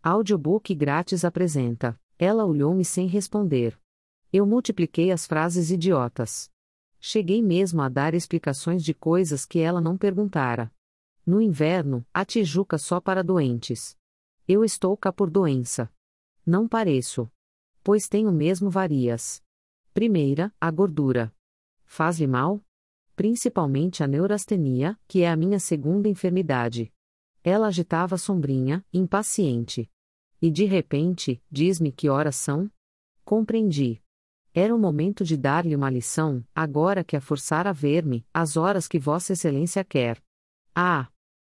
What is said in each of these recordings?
Audiobook grátis apresenta. Ela olhou-me sem responder. Eu multipliquei as frases idiotas. Cheguei mesmo a dar explicações de coisas que ela não perguntara. No inverno, a Tijuca só para doentes. Eu estou cá por doença. Não pareço. Pois tenho mesmo varias. Primeira, a gordura. Faz-lhe mal? Principalmente a neurastenia, que é a minha segunda enfermidade. Ela agitava a sombrinha, impaciente. E de repente, diz-me que horas são? Compreendi. Era o momento de dar-lhe uma lição, agora que a forçara a ver-me, as horas que Vossa Excelência quer. Ah!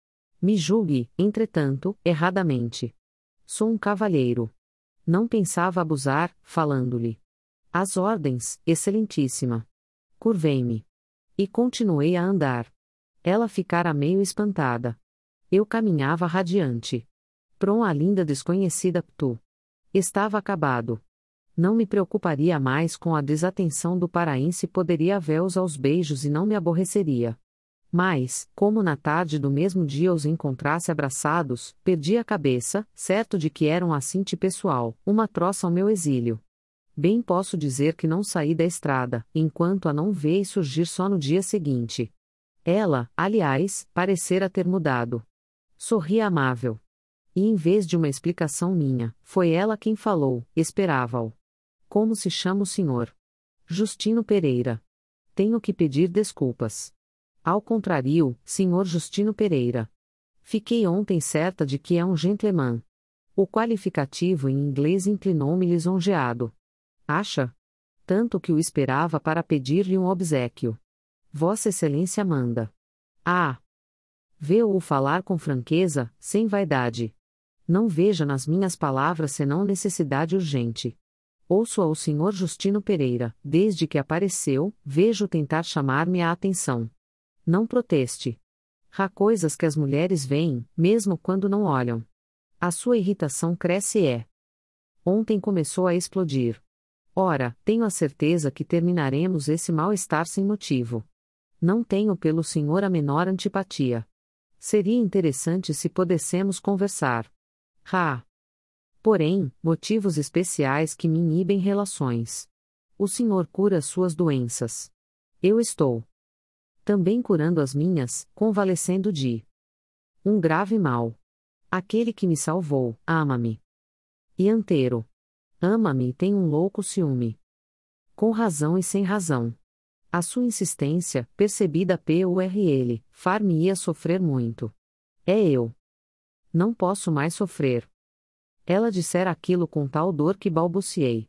Me julgue, entretanto, erradamente. Sou um cavalheiro. Não pensava abusar, falando-lhe. As ordens, Excelentíssima. Curvei-me. E continuei a andar. Ela ficara meio espantada. Eu caminhava radiante. Prom a linda desconhecida Ptu. Estava acabado. Não me preocuparia mais com a desatenção do paraense, poderia vê-los aos beijos e não me aborreceria. Mas, como na tarde do mesmo dia os encontrasse abraçados, perdi a cabeça, certo de que era um assinte pessoal, uma troça ao meu exílio. Bem posso dizer que não saí da estrada, enquanto a não veio surgir só no dia seguinte. Ela, aliás, parecera ter mudado. Sorria amável. E em vez de uma explicação minha, foi ela quem falou, esperava-o. Como se chama o senhor? Justino Pereira. Tenho que pedir desculpas. Ao contrário, senhor Justino Pereira. Fiquei ontem certa de que é um gentleman. O qualificativo em inglês inclinou-me lisonjeado. Acha? Tanto que o esperava para pedir-lhe um obséquio. Vossa Excelência manda. Ah! Vê-o falar com franqueza, sem vaidade. Não veja nas minhas palavras senão necessidade urgente. Ouço ao senhor Justino Pereira, desde que apareceu, vejo tentar chamar-me a atenção. Não proteste. Há coisas que as mulheres veem, mesmo quando não olham. A sua irritação cresce e ontem começou a explodir. Ora, tenho a certeza que terminaremos esse mal-estar sem motivo. Não tenho pelo senhor a menor antipatia. Seria interessante se pudéssemos conversar. Porém, motivos especiais que me inibem relações. O senhor cura suas doenças. Eu estou também curando as minhas, convalescendo de um grave mal. Aquele que me salvou, ama-me. E inteiro. Ama-me e tem um louco ciúme. Com razão e sem razão. A sua insistência, percebida PURL, far-me-ia sofrer muito. É eu. Não posso mais sofrer. Ela dissera aquilo com tal dor que balbuciei.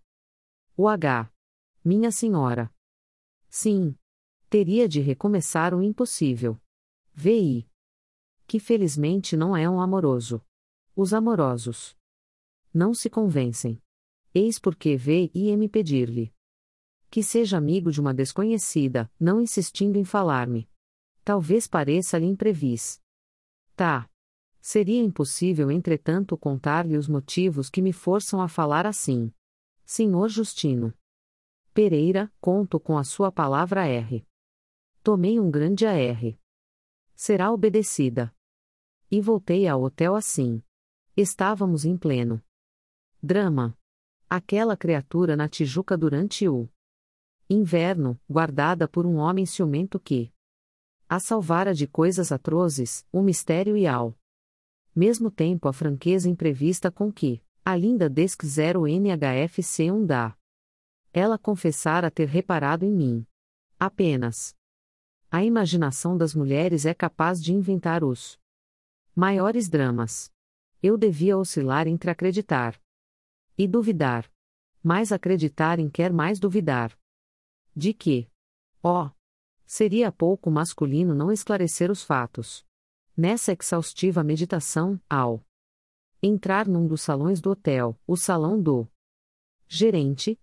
Minha senhora. Sim. Teria de recomeçar o impossível. VI. Que felizmente não é um amoroso. Os amorosos não se convencem. Eis porque veio-me pedir-lhe que seja amigo de uma desconhecida, não insistindo em falar-me. Talvez pareça-lhe imprevis. Tá. Seria impossível, entretanto, contar-lhe os motivos que me forçam a falar assim. Senhor Justino Pereira, conto com a sua palavra R. Tomei um grande AR. Será obedecida. E voltei ao hotel assim. Estávamos em pleno drama. Aquela criatura na Tijuca durante o inverno, guardada por um homem ciumento que a salvara de coisas atrozes, o mistério e ao mesmo tempo a franqueza imprevista com que a linda Desk 0NHFC1 dá. Ela confessara ter reparado em mim. Apenas. A imaginação das mulheres é capaz de inventar os maiores dramas. Eu devia oscilar entre acreditar e duvidar. Mais acreditar em quer mais duvidar. De que? Seria pouco masculino não esclarecer os fatos. Nessa exaustiva meditação, ao entrar num dos salões do hotel, o salão do gerente,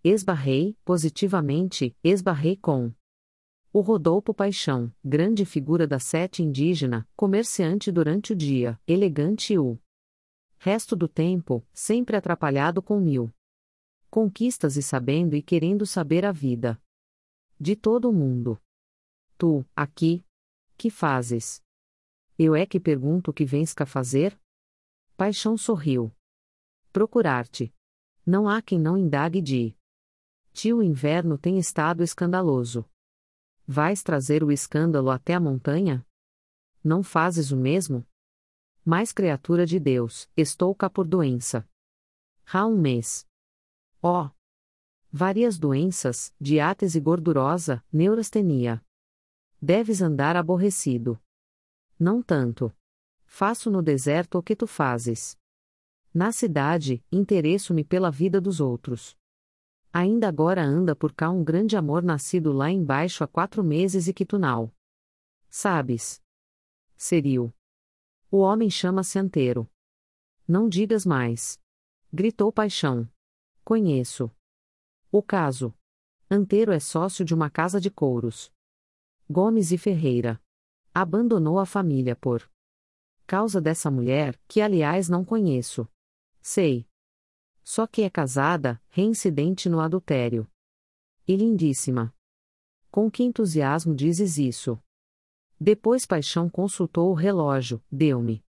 esbarrei com o Rodolfo Paixão, grande figura da sete indígena, comerciante durante o dia, elegante e o resto do tempo, sempre atrapalhado com mil conquistas e sabendo e querendo saber a vida de todo o mundo. Tu, aqui, que fazes? Eu é que pergunto o que vens cá fazer? Paixão sorriu. Procurar-te. Não há quem não indague de ti. O inverno tem estado escandaloso. Vais trazer o escândalo até a montanha? Não fazes o mesmo? Mas criatura de Deus, estou cá por doença. Há um mês. Ó! Várias doenças, diátese gordurosa, neurastenia. Deves andar aborrecido. Não tanto. Faço no deserto o que tu fazes. Na cidade, interesso-me pela vida dos outros. Ainda agora anda por cá um grande amor nascido lá embaixo há 4 meses e quitunal. Sabes? Seriu. O homem chama-se Antero. Não digas mais. Gritou Paixão. Conheço. O caso. Antero é sócio de uma casa de couros. Gomes e Ferreira. Abandonou a família por causa dessa mulher, que aliás não conheço. Sei. Só que é casada, reincidente no adultério. E lindíssima. Com que entusiasmo dizes isso? Depois Paixão consultou o relógio, deu-me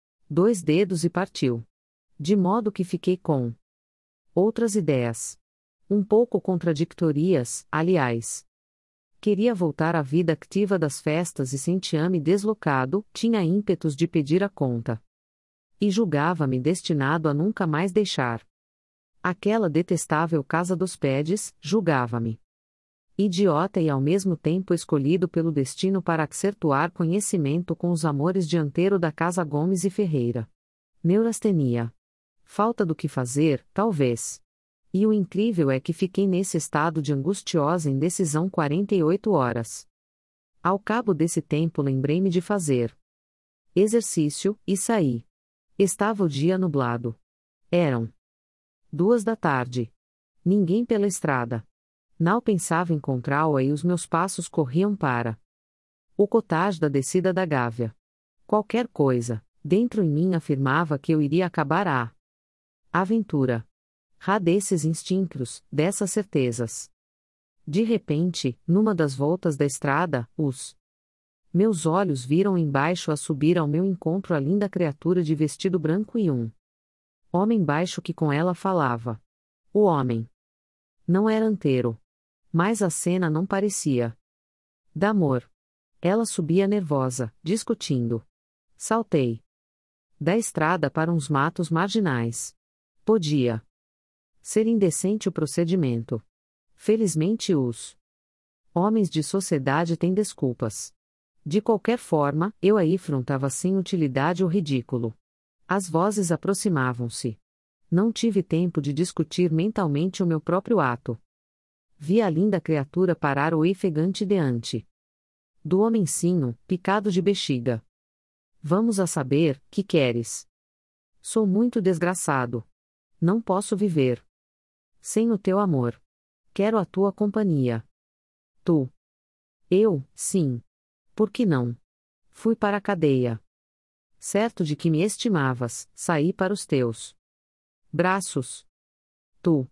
2 dedos e partiu. De modo que fiquei com outras ideias. Um pouco contraditórias, aliás. Queria voltar à vida ativa das festas e sentia-me deslocado, tinha ímpetos de pedir a conta. E julgava-me destinado a nunca mais deixar aquela detestável casa dos Pedes, julgava-me idiota e ao mesmo tempo escolhido pelo destino para acertuar conhecimento com os amores dianteiro da casa Gomes e Ferreira. Neurastenia. Falta do que fazer, talvez. E o incrível é que fiquei nesse estado de angustiosa indecisão 48 horas. Ao cabo desse tempo lembrei-me de fazer exercício, e saí. Estava o dia nublado. Eram 2 da tarde. Ninguém pela estrada. Não pensava encontrá-la e os meus passos corriam para o cottage da descida da Gávea. Qualquer coisa, dentro em mim afirmava que eu iria acabar a aventura. Rá desses instintos, dessas certezas. De repente, numa das voltas da estrada, os meus olhos viram embaixo a subir ao meu encontro a linda criatura de vestido branco e um homem baixo que com ela falava. O homem não era Antero. Mas a cena não parecia d'amor. Ela subia nervosa, discutindo. Saltei da estrada para uns matos marginais. Podia ser indecente o procedimento. Felizmente os homens de sociedade têm desculpas. De qualquer forma, eu aí afrontava sem utilidade ou ridículo. As vozes aproximavam-se. Não tive tempo de discutir mentalmente o meu próprio ato. Vi a linda criatura parar ofegante diante do homenzinho, picado de bexiga. Vamos a saber, que queres? Sou muito desgraçado. Não posso viver sem o teu amor. Quero a tua companhia. Tu. Eu, sim. Por que não? Fui para a cadeia. Certo de que me estimavas, saí para os teus braços. Tu.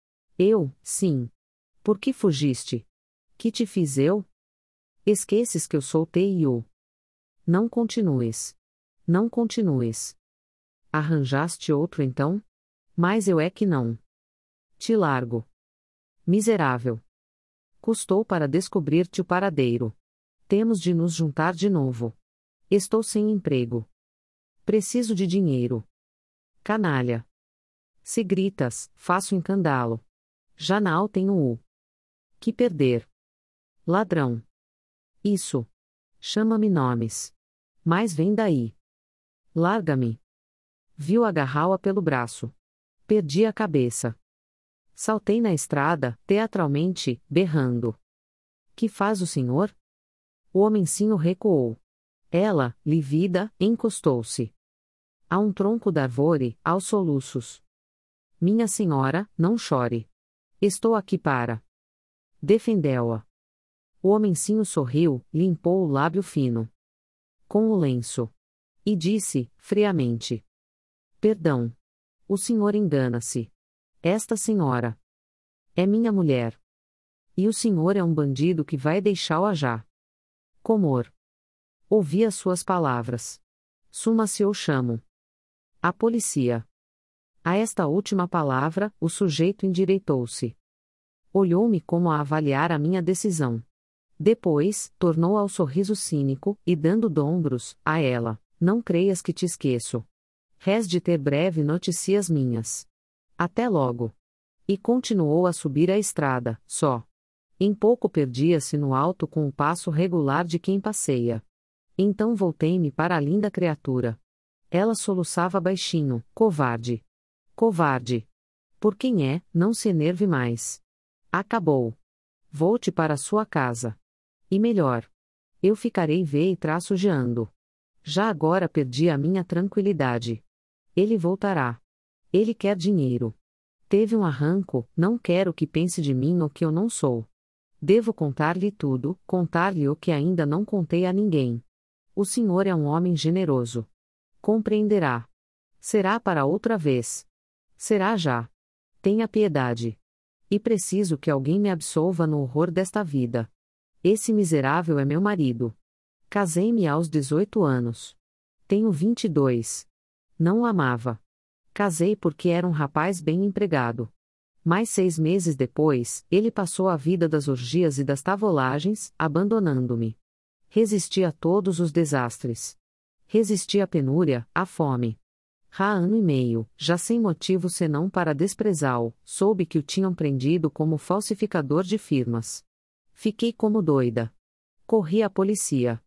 Eu, sim. Por que fugiste? Que te fiz eu? Esqueces que eu sou teu. Não continues. Não continues. Arranjaste outro então? Mas eu é que não. Te largo. Miserável. Custou para descobrir-te o paradeiro. Temos de nos juntar de novo. Estou sem emprego. Preciso de dinheiro. Canalha. Se gritas, faço encandalo. Janal tenho o que perder. Ladrão. Isso. Chama-me nomes. Mas vem daí. Larga-me. Viu agarrá-la pelo braço. Perdi a cabeça. Saltei na estrada, teatralmente, berrando. Que faz o senhor? O homenzinho recuou. Ela, lívida, encostou-se a um tronco da árvore, aos soluços. Minha senhora, não chore. Estou aqui para defendê-la. O homenzinho sorriu, limpou o lábio fino com o lenço. E disse, friamente: Perdão. O senhor engana-se. Esta senhora é minha mulher. E o senhor é um bandido que vai deixá-la já. Comor. Ouvi as suas palavras. Suma-se ou chamo a polícia. A esta última palavra, o sujeito endireitou-se. Olhou-me como a avaliar a minha decisão. Depois, tornou ao sorriso cínico, e dando d'ombros, a ela, não creias que te esqueço. Rés de ter breve notícias minhas. Até logo. E continuou a subir a estrada, só. Em pouco perdia-se no alto com o passo regular de quem passeia. Então voltei-me para a linda criatura. Ela soluçava baixinho, covarde. Covarde. Por quem é, não se enerve mais. Acabou. Volte para sua casa. E melhor. Eu ficarei e traçogeando. Já agora perdi a minha tranquilidade. Ele voltará. Ele quer dinheiro. Teve um arranco, não quero que pense de mim o que eu não sou. Devo contar-lhe tudo, contar-lhe o que ainda não contei a ninguém. O senhor é um homem generoso. Compreenderá. Será para outra vez. Será já. Tenha piedade. E preciso que alguém me absolva no horror desta vida. Esse miserável é meu marido. Casei-me aos 18 anos. Tenho 22. Não o amava. Casei porque era um rapaz bem empregado. Mais 6 meses depois, ele passou a vida das orgias e das tavolagens, abandonando-me. Resisti a todos os desastres. Resisti à penúria, à fome. Há ano e meio, já sem motivo senão para desprezá-lo, soube que o tinham prendido como falsificador de firmas. Fiquei como doida. Corri à polícia.